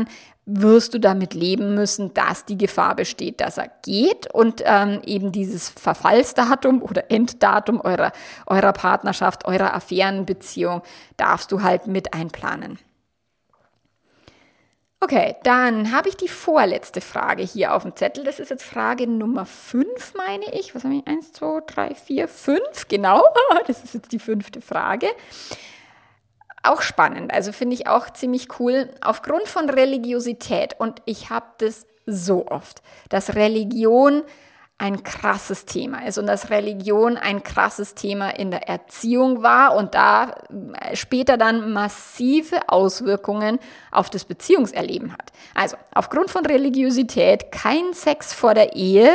wirst du damit leben müssen, dass die Gefahr besteht, dass er geht und ähm, eben dieses Verfallsdatum oder Enddatum eurer, eurer Partnerschaft, eurer Affärenbeziehung darfst du halt mit einplanen. Okay, dann habe ich die vorletzte Frage hier auf dem Zettel. Das ist jetzt Frage Nummer fünf, meine ich. Was habe ich? Eins, zwei, drei, vier, fünf. Genau, das ist jetzt die fünfte Frage. Auch spannend, also finde ich auch ziemlich cool. Aufgrund von Religiosität, und ich habe das so oft, dass Religion ein krasses Thema ist und dass Religion ein krasses Thema in der Erziehung war und da später dann massive Auswirkungen auf das Beziehungserleben hat. Also aufgrund von Religiosität kein Sex vor der Ehe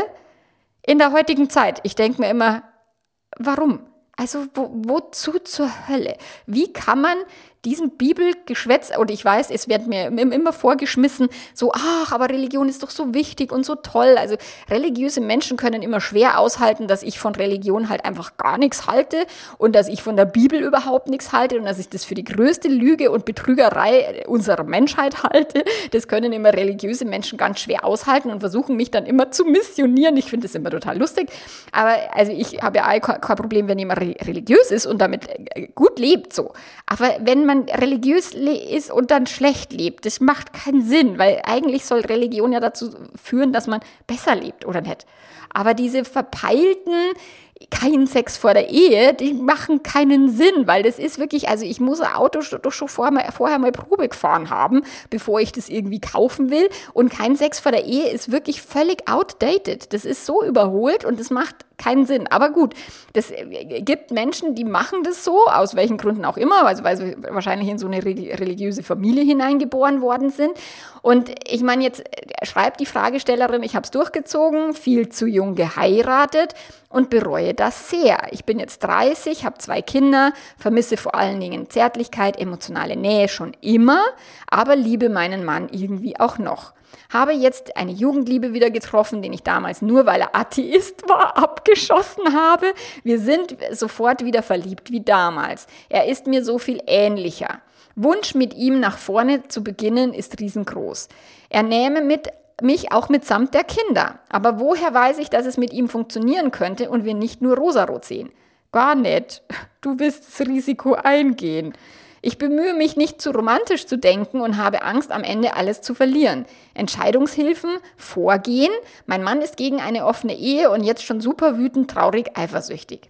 in der heutigen Zeit. Ich denke mir immer, warum? Also wo, wozu zur Hölle? Wie kann man diesen Bibelgeschwätz, und ich weiß, es wird mir immer vorgeschmissen, so, ach, aber Religion ist doch so wichtig und so toll. Also religiöse Menschen können immer schwer aushalten, dass ich von Religion halt einfach gar nichts halte und dass ich von der Bibel überhaupt nichts halte und dass ich das für die größte Lüge und Betrügerei unserer Menschheit halte. Das können immer religiöse Menschen ganz schwer aushalten und versuchen mich dann immer zu missionieren. Ich finde das immer total lustig. Aber also ich habe ja kein Problem, wenn jemand religiös ist und damit gut lebt, so. Aber wenn man religiös ist und dann schlecht lebt, das macht keinen Sinn, weil eigentlich soll Religion ja dazu führen, dass man besser lebt, oder nicht? Aber diese verpeilten, kein Sex vor der Ehe, die machen keinen Sinn, weil das ist wirklich, also ich muss ein Auto doch schon vorher mal, vorher mal Probe gefahren haben, bevor ich das irgendwie kaufen will, und kein Sex vor der Ehe ist wirklich völlig outdated. Das ist so überholt und das macht keinen Sinn. Aber gut, das gibt Menschen, die machen das so, aus welchen Gründen auch immer, also weil sie wahrscheinlich in so eine religiöse Familie hineingeboren worden sind. Und ich meine, jetzt schreibt die Fragestellerin, ich habe es durchgezogen, viel zu jung geheiratet und bereue das sehr. Ich bin jetzt dreißig, habe zwei Kinder, vermisse vor allen Dingen Zärtlichkeit, emotionale Nähe schon immer, aber liebe meinen Mann irgendwie auch noch. Habe jetzt eine Jugendliebe wieder getroffen, den ich damals nur, weil er Atheist war, abgeschossen habe. Wir sind sofort wieder verliebt wie damals. Er ist mir so viel ähnlicher. Wunsch, mit ihm nach vorne zu beginnen, ist riesengroß. Er nähme mit mich auch mitsamt der Kinder. Aber woher weiß ich, dass es mit ihm funktionieren könnte und wir nicht nur rosarot sehen? Gar nicht. Du willst das Risiko eingehen. Ich bemühe mich nicht zu romantisch zu denken und habe Angst, am Ende alles zu verlieren. Entscheidungshilfen, Vorgehen. Mein Mann ist gegen eine offene Ehe und jetzt schon super wütend, traurig, eifersüchtig.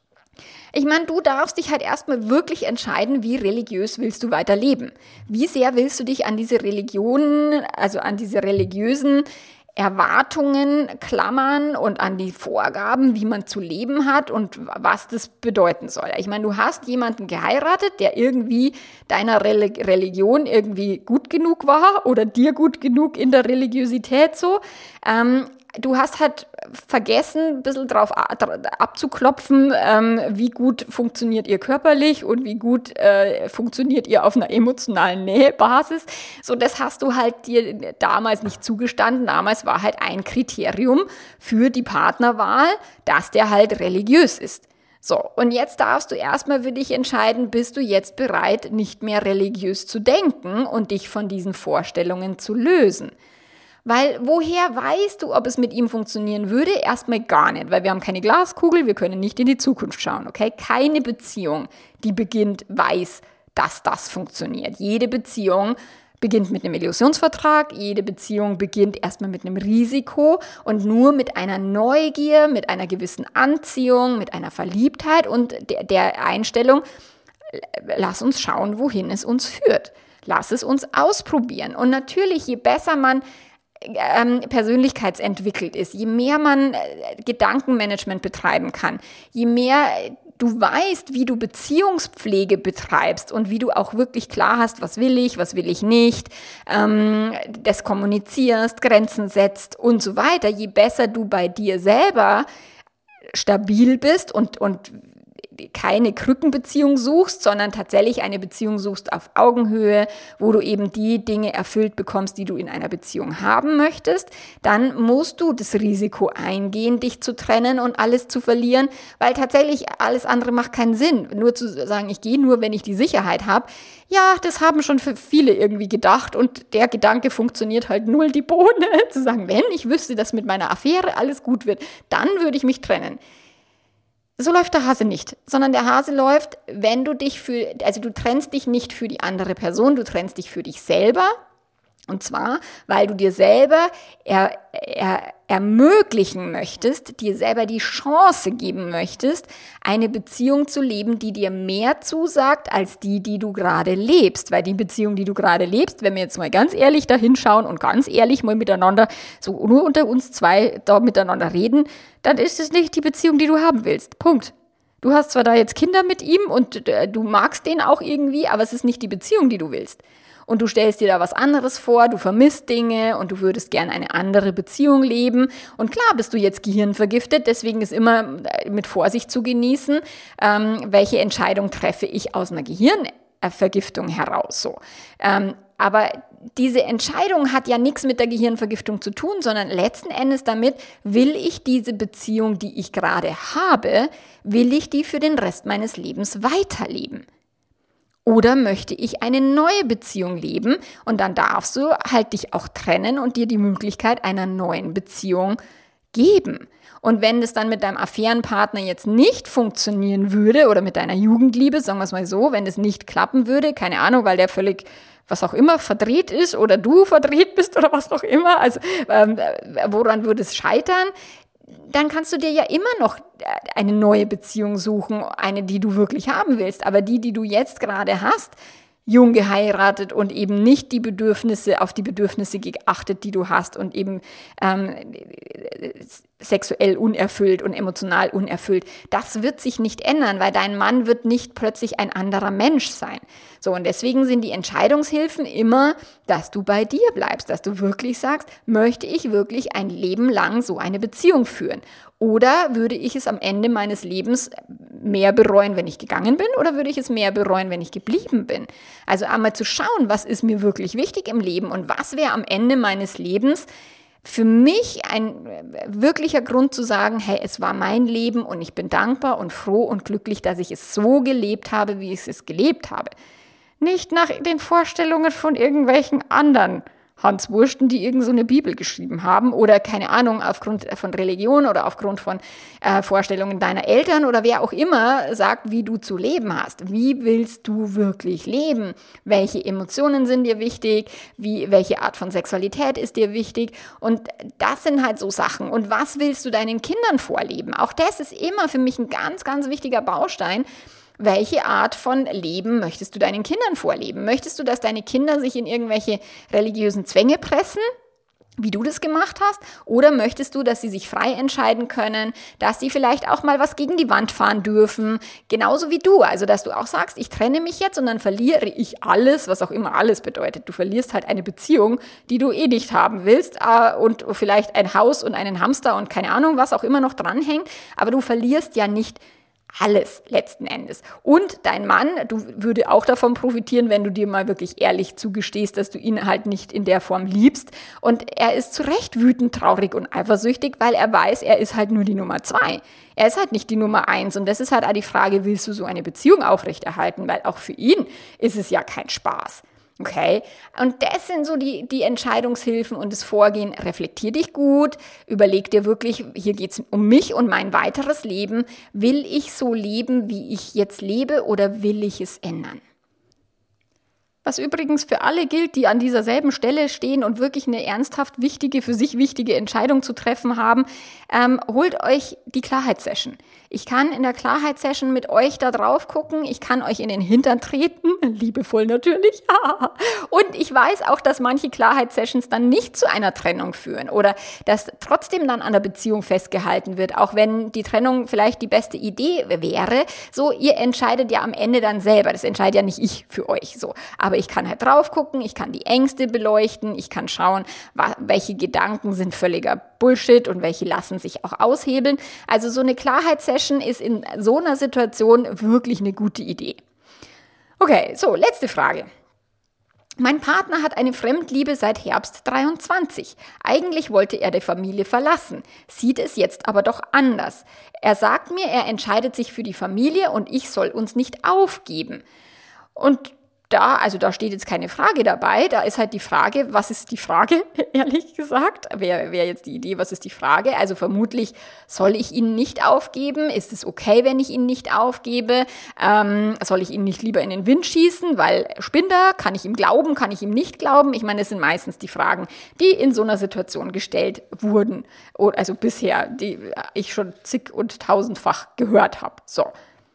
Ich meine, du darfst dich halt erstmal wirklich entscheiden, wie religiös willst du weiterleben. Wie sehr willst du dich an diese Religionen, also an diese religiösen Erwartungen klammern und an die Vorgaben, wie man zu leben hat und was das bedeuten soll. Ich meine, du hast jemanden geheiratet, der irgendwie deiner Religion irgendwie gut genug war oder dir gut genug in der Religiosität so. Ähm, Du hast halt vergessen, ein bisschen drauf abzuklopfen, ähm, wie gut funktioniert ihr körperlich und wie gut äh, funktioniert ihr auf einer emotionalen Nähebasis. So, das hast du halt dir damals nicht zugestanden. Damals war halt ein Kriterium für die Partnerwahl, dass der halt religiös ist. So, und jetzt darfst du erstmal für dich entscheiden, bist du jetzt bereit, nicht mehr religiös zu denken und dich von diesen Vorstellungen zu lösen. Weil woher weißt du, ob es mit ihm funktionieren würde? Erstmal gar nicht, weil wir haben keine Glaskugel, wir können nicht in die Zukunft schauen, okay? Keine Beziehung, die beginnt, weiß, dass das funktioniert. Jede Beziehung beginnt mit einem Illusionsvertrag, jede Beziehung beginnt erstmal mit einem Risiko und nur mit einer Neugier, mit einer gewissen Anziehung, mit einer Verliebtheit und der, der Einstellung, lass uns schauen, wohin es uns führt. Lass es uns ausprobieren. Und natürlich, je besser man Ähm, persönlichkeitsentwickelt ist, je mehr man äh, Gedankenmanagement betreiben kann, je mehr du weißt, wie du Beziehungspflege betreibst und wie du auch wirklich klar hast, was will ich, was will ich nicht, ähm, das kommunizierst, Grenzen setzt und so weiter, je besser du bei dir selber stabil bist und, und keine Krückenbeziehung suchst, sondern tatsächlich eine Beziehung suchst auf Augenhöhe, wo du eben die Dinge erfüllt bekommst, die du in einer Beziehung haben möchtest, dann musst du das Risiko eingehen, dich zu trennen und alles zu verlieren, weil tatsächlich alles andere macht keinen Sinn. Nur zu sagen, ich gehe nur, wenn ich die Sicherheit habe, ja, das haben schon für viele irgendwie gedacht und der Gedanke funktioniert halt null die Bohne, zu sagen, wenn ich wüsste, dass mit meiner Affäre alles gut wird, dann würde ich mich trennen. So läuft der Hase nicht, sondern der Hase läuft, wenn du dich für, also du trennst dich nicht für die andere Person, du trennst dich für dich selber. Und zwar, weil du dir selber er, er, ermöglichen möchtest, dir selber die Chance geben möchtest, eine Beziehung zu leben, die dir mehr zusagt als die, die du gerade lebst. Weil die Beziehung, die du gerade lebst, wenn wir jetzt mal ganz ehrlich da hinschauen und ganz ehrlich mal miteinander, so nur unter uns zwei da miteinander reden, dann ist es nicht die Beziehung, die du haben willst. Punkt. Du hast zwar da jetzt Kinder mit ihm und äh, du magst den auch irgendwie, aber es ist nicht die Beziehung, die du willst. Und du stellst dir da was anderes vor, du vermisst Dinge und du würdest gern eine andere Beziehung leben. Und klar bist du jetzt gehirnvergiftet, deswegen ist immer mit Vorsicht zu genießen, ähm, welche Entscheidung treffe ich aus einer Gehirnvergiftung heraus. So. Ähm, aber diese Entscheidung hat ja nichts mit der Gehirnvergiftung zu tun, sondern letzten Endes damit, will ich diese Beziehung, die ich gerade habe, will ich die für den Rest meines Lebens weiterleben? Oder möchte ich eine neue Beziehung leben und dann darfst du halt dich auch trennen und dir die Möglichkeit einer neuen Beziehung geben. Und wenn das dann mit deinem Affärenpartner jetzt nicht funktionieren würde oder mit deiner Jugendliebe, sagen wir es mal so, wenn das nicht klappen würde, keine Ahnung, weil der völlig, was auch immer, verdreht ist oder du verdreht bist oder was auch immer, also ähm, woran würde es scheitern? Dann kannst du dir ja immer noch eine neue Beziehung suchen, eine, die du wirklich haben willst. Aber die, die du jetzt gerade hast, jung geheiratet und eben nicht die Bedürfnisse, auf die Bedürfnisse geachtet, die du hast und eben ähm, sexuell unerfüllt und emotional unerfüllt. Das wird sich nicht ändern, weil dein Mann wird nicht plötzlich ein anderer Mensch sein. So, und deswegen sind die Entscheidungshilfen immer, dass du bei dir bleibst, dass du wirklich sagst, möchte ich wirklich ein Leben lang so eine Beziehung führen? Oder würde ich es am Ende meines Lebens mehr bereuen, wenn ich gegangen bin, oder würde ich es mehr bereuen, wenn ich geblieben bin? Also einmal zu schauen, was ist mir wirklich wichtig im Leben und was wäre am Ende meines Lebens für mich ein wirklicher Grund zu sagen, hey, es war mein Leben und ich bin dankbar und froh und glücklich, dass ich es so gelebt habe, wie ich es gelebt habe. Nicht nach den Vorstellungen von irgendwelchen anderen Hanswursten, die irgend so eine Bibel geschrieben haben oder keine Ahnung, aufgrund von Religion oder aufgrund von äh, Vorstellungen deiner Eltern oder wer auch immer sagt, wie du zu leben hast. Wie willst du wirklich leben? Welche Emotionen sind dir wichtig? Wie, welche Art von Sexualität ist dir wichtig? Und das sind halt so Sachen. Und was willst du deinen Kindern vorleben? Auch das ist immer für mich ein ganz, ganz wichtiger Baustein. Welche Art von Leben möchtest du deinen Kindern vorleben? Möchtest du, dass deine Kinder sich in irgendwelche religiösen Zwänge pressen, wie du das gemacht hast? Oder möchtest du, dass sie sich frei entscheiden können, dass sie vielleicht auch mal was gegen die Wand fahren dürfen? Genauso wie du. Also, dass du auch sagst, ich trenne mich jetzt und dann verliere ich alles, was auch immer alles bedeutet. Du verlierst halt eine Beziehung, die du eh nicht haben willst und vielleicht ein Haus und einen Hamster und keine Ahnung, was auch immer noch dranhängt. Aber du verlierst ja nicht alles letzten Endes. Und dein Mann, du würde auch davon profitieren, wenn du dir mal wirklich ehrlich zugestehst, dass du ihn halt nicht in der Form liebst. Und er ist zu Recht wütend, traurig und eifersüchtig, weil er weiß, er ist halt nur die Nummer zwei. Er ist halt nicht die Nummer eins. Und das ist halt auch die Frage, willst du so eine Beziehung aufrechterhalten? Weil auch für ihn ist es ja kein Spaß. Okay, und das sind so die, die Entscheidungshilfen und das Vorgehen. Reflektier dich gut, überleg dir wirklich, hier geht's um mich und mein weiteres Leben. Will ich so leben, wie ich jetzt lebe, oder will ich es ändern? Was übrigens für alle gilt, die an dieser selben Stelle stehen und wirklich eine ernsthaft wichtige, für sich wichtige Entscheidung zu treffen haben, ähm, holt euch die Klarheitssession. Ich kann in der Klarheitssession mit euch da drauf gucken, ich kann euch in den Hintern treten, liebevoll natürlich, und ich weiß auch, dass manche Klarheitssessions dann nicht zu einer Trennung führen oder dass trotzdem dann an der Beziehung festgehalten wird, auch wenn die Trennung vielleicht die beste Idee wäre. So, ihr entscheidet ja am Ende dann selber, das entscheidet ja nicht ich für euch, so. Aber aber ich kann halt drauf gucken, ich kann die Ängste beleuchten, ich kann schauen, welche Gedanken sind völliger Bullshit und welche lassen sich auch aushebeln. Also so eine Klarheitssession ist in so einer Situation wirklich eine gute Idee. Okay, so, letzte Frage. Mein Partner hat eine Fremdliebe seit Herbst dreiundzwanzig. Eigentlich wollte er die Familie verlassen, sieht es jetzt aber doch anders. Er sagt mir, er entscheidet sich für die Familie und ich soll uns nicht aufgeben. Und da, also da steht jetzt keine Frage dabei, da ist halt die Frage, was ist die Frage, ehrlich gesagt? Wäre wär jetzt die Idee, was ist die Frage? Also vermutlich, soll ich ihn nicht aufgeben? Ist es okay, wenn ich ihn nicht aufgebe? Ähm, soll ich ihn nicht lieber in den Wind schießen? Weil Spinner, kann ich ihm glauben, kann ich ihm nicht glauben? Ich meine, das sind meistens die Fragen, die in so einer Situation gestellt wurden. Also bisher, die ich schon zig und tausendfach gehört habe. So.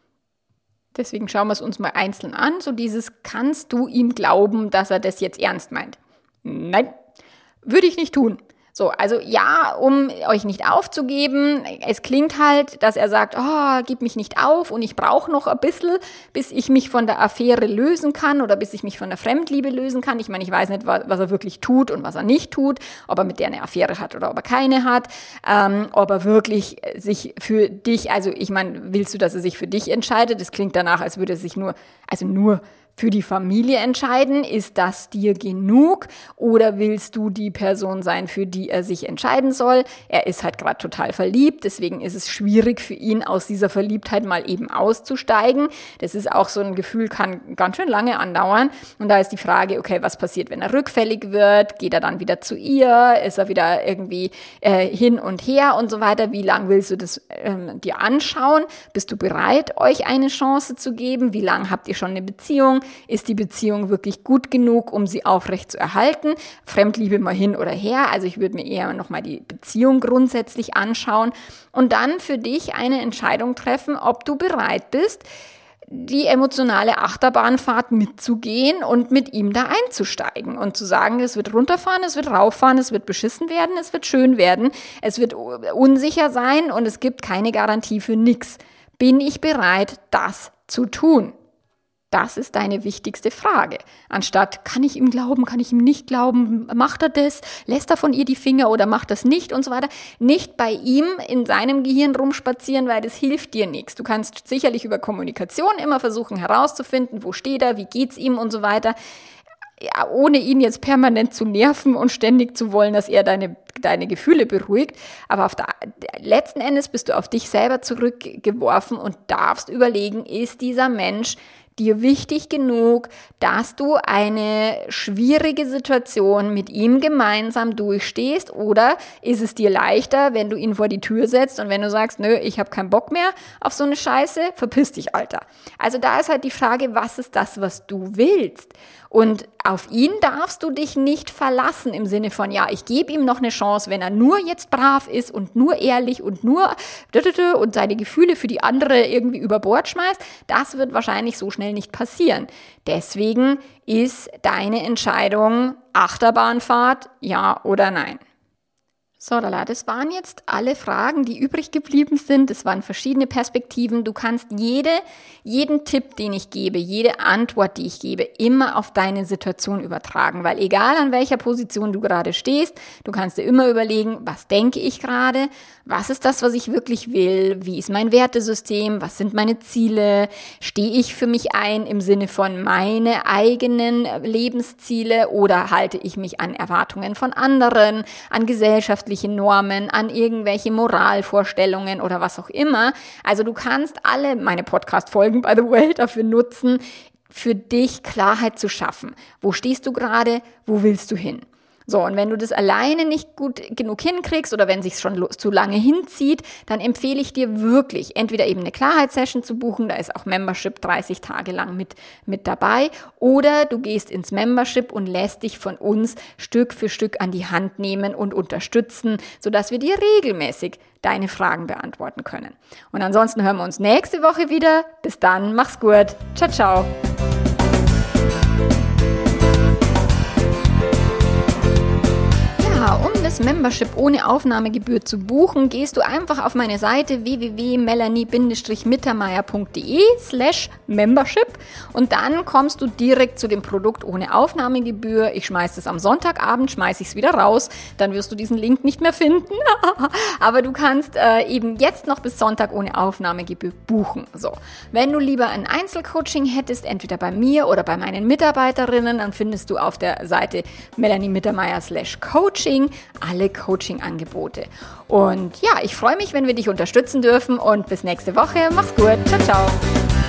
Deswegen schauen wir es uns mal einzeln an. So dieses, kannst du ihm glauben, dass er das jetzt ernst meint? Nein, würde ich nicht tun. So, also ja, um euch nicht aufzugeben, es klingt halt, dass er sagt, oh, gib mich nicht auf und ich brauche noch ein bisschen, bis ich mich von der Affäre lösen kann oder bis ich mich von der Fremdliebe lösen kann. Ich meine, ich weiß nicht, was, was er wirklich tut und was er nicht tut, ob er mit der eine Affäre hat oder ob er keine hat, ähm, ob er wirklich sich für dich, also ich meine, willst du, dass er sich für dich entscheidet? Das klingt danach, als würde er sich nur, also nur für die Familie entscheiden? Ist das dir genug? Oder willst du die Person sein, für die er sich entscheiden soll? Er ist halt gerade total verliebt, deswegen ist es schwierig für ihn, aus dieser Verliebtheit mal eben auszusteigen. Das ist auch so ein Gefühl, kann ganz schön lange andauern. Und da ist die Frage, okay, was passiert, wenn er rückfällig wird? Geht er dann wieder zu ihr? Ist er wieder irgendwie äh, hin und her und so weiter? Wie lange willst du das ähm, dir anschauen? Bist du bereit, euch eine Chance zu geben? Wie lange habt ihr schon eine Beziehung? Ist die Beziehung wirklich gut genug, um sie aufrecht zu erhalten? Fremdliebe mal hin oder her. Also ich würde mir eher nochmal die Beziehung grundsätzlich anschauen und dann für dich eine Entscheidung treffen, ob du bereit bist, die emotionale Achterbahnfahrt mitzugehen und mit ihm da einzusteigen und zu sagen, es wird runterfahren, es wird rauffahren, es wird beschissen werden, es wird schön werden, es wird unsicher sein und es gibt keine Garantie für nichts. Bin ich bereit, das zu tun? Das ist deine wichtigste Frage. Anstatt, kann ich ihm glauben, kann ich ihm nicht glauben, macht er das, lässt er von ihr die Finger oder macht das nicht und so weiter. Nicht bei ihm in seinem Gehirn rumspazieren, weil das hilft dir nichts. Du kannst sicherlich über Kommunikation immer versuchen herauszufinden, wo steht er, wie geht's ihm und so weiter. Ja, ohne ihn jetzt permanent zu nerven und ständig zu wollen, dass er deine, deine Gefühle beruhigt. Aber auf der, letzten Endes bist du auf dich selber zurückgeworfen und darfst überlegen, ist dieser Mensch dir wichtig genug, dass du eine schwierige Situation mit ihm gemeinsam durchstehst, oder ist es dir leichter, wenn du ihn vor die Tür setzt und wenn du sagst, nö, ich habe keinen Bock mehr auf so eine Scheiße, verpiss dich, Alter. Also da ist halt die Frage, was ist das, was du willst? Und auf ihn darfst du dich nicht verlassen im Sinne von, ja, ich gebe ihm noch eine Chance, wenn er nur jetzt brav ist und nur ehrlich und nur und seine Gefühle für die andere irgendwie über Bord schmeißt. Das wird wahrscheinlich so schnell nicht passieren. Deswegen ist deine Entscheidung Achterbahnfahrt, ja oder nein. So, Lala, das waren jetzt alle Fragen, die übrig geblieben sind. Das waren verschiedene Perspektiven. Du kannst jede, jeden Tipp, den ich gebe, jede Antwort, die ich gebe, immer auf deine Situation übertragen. Weil egal an welcher Position du gerade stehst, du kannst dir immer überlegen, was denke ich gerade? Was ist das, was ich wirklich will? Wie ist mein Wertesystem? Was sind meine Ziele? Stehe ich für mich ein im Sinne von meine eigenen Lebensziele oder halte ich mich an Erwartungen von anderen, an gesellschaftlichen Normen, an irgendwelche Moralvorstellungen oder was auch immer. Also du kannst alle meine Podcast-Folgen, by the way, dafür nutzen, für dich Klarheit zu schaffen. Wo stehst du gerade? Wo willst du hin? So, und wenn du das alleine nicht gut genug hinkriegst oder wenn es sich schon zu lange hinzieht, dann empfehle ich dir wirklich, entweder eben eine Klarheitssession zu buchen, da ist auch Membership dreißig Tage lang mit, mit dabei, oder du gehst ins Membership und lässt dich von uns Stück für Stück an die Hand nehmen und unterstützen, sodass wir dir regelmäßig deine Fragen beantworten können. Und ansonsten hören wir uns nächste Woche wieder. Bis dann, mach's gut. Ciao, ciao. Um das gratis Membership ohne Aufnahmegebühr zu buchen, gehst du einfach auf meine Seite w w w punkt melanie mittermeier punkt de slash membership und dann kommst du direkt zu dem Produkt ohne Aufnahmegebühr. Ich schmeiße es am Sonntagabend, schmeiße ich es wieder raus, dann wirst du diesen Link nicht mehr finden. Aber du kannst äh, eben jetzt noch bis Sonntag ohne Aufnahmegebühr buchen. So, wenn du lieber ein Einzelcoaching hättest, entweder bei mir oder bei meinen Mitarbeiterinnen, dann findest du auf der Seite melanie mittermeier slash coaching alle Coaching-Angebote. Und ja, ich freue mich, wenn wir dich unterstützen dürfen und bis nächste Woche. Mach's gut. Ciao, ciao.